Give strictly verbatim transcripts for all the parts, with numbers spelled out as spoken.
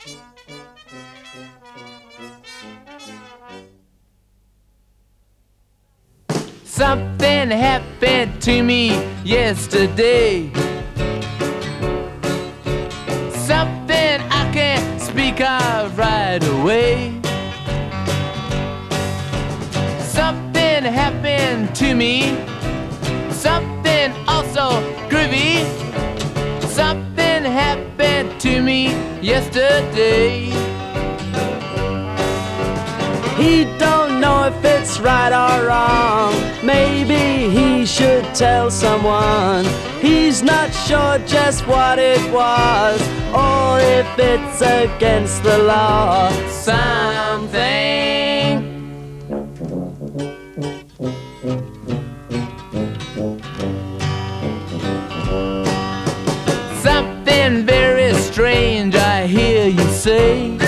Something happened to me yesterday. Something I can't speak of right away. Something happened to me. Something also groovy. Something happened to me yesterday. He don't know if it's right or wrong. Maybe he should tell someone. He's not sure just what it was, or if it's against the law. Something. Something very strange I hear you say.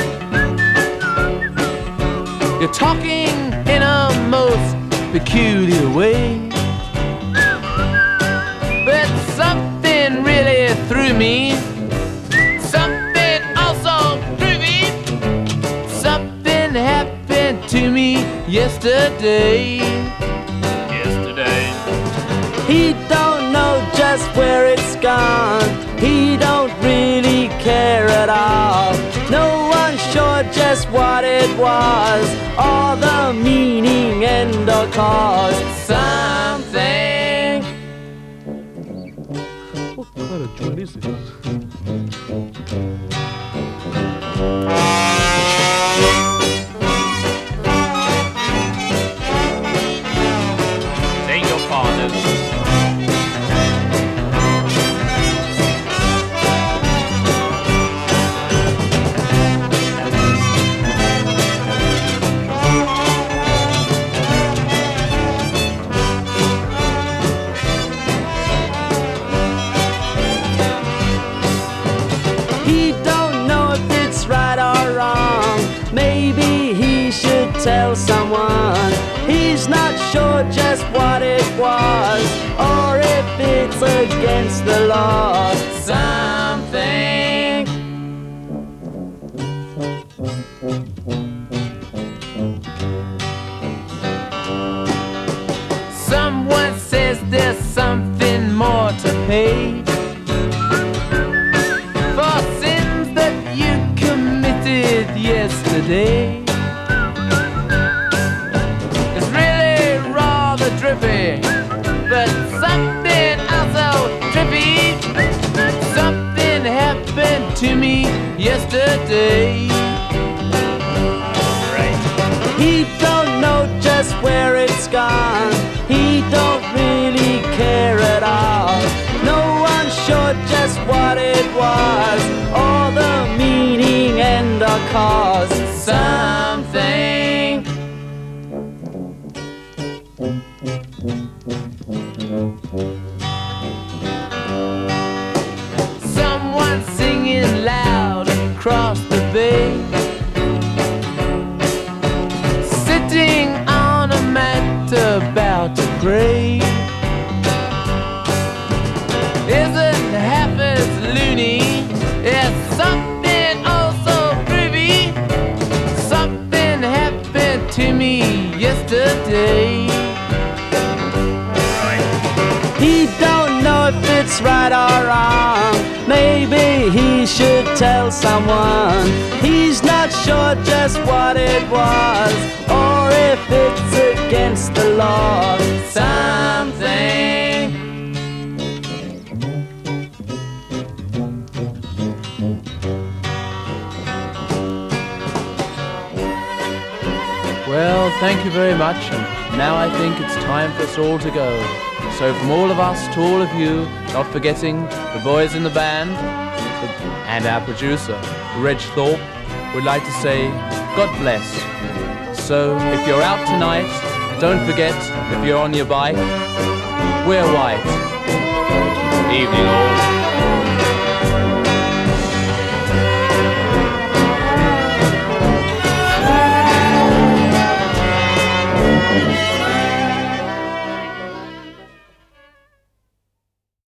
You're talking in a most peculiar way. But something really threw me. Something also threw me. Something happened to me yesterday. Yesterday. He don't know just where it's gone. He don't really care at all. No one's sure just what it was, or the meaning and or cause. Something. What kind of joint is this? Take your partners. He don't know if it's right or wrong. Maybe he should tell someone. He's not sure just what it was, or if it's against the law. Something. Someone says there's something more to pay for sins that you committed yesterday. It's really rather drippy, but something also trippy. Something happened to me yesterday. Right. He don't know just where it's gone. He don't really care at all. No one's sure just what it was, or the meaning and the cause. Something. Someone singing loud across the bay, sitting on a mat about to pray. Isn't half as loony as something also groovy. Something happened to me yesterday. He don't know if it's right or wrong. Maybe he should tell someone. He's not sure just what it was, or if it's against the law. Something. Well, thank you very much, and now I think it's time for us all to go. So from all of us to all of you, not forgetting the boys in the band and our producer, Reg Thorpe, would like to say God bless. So if you're out tonight, don't forget, if you're on your bike, wear white. Evening all.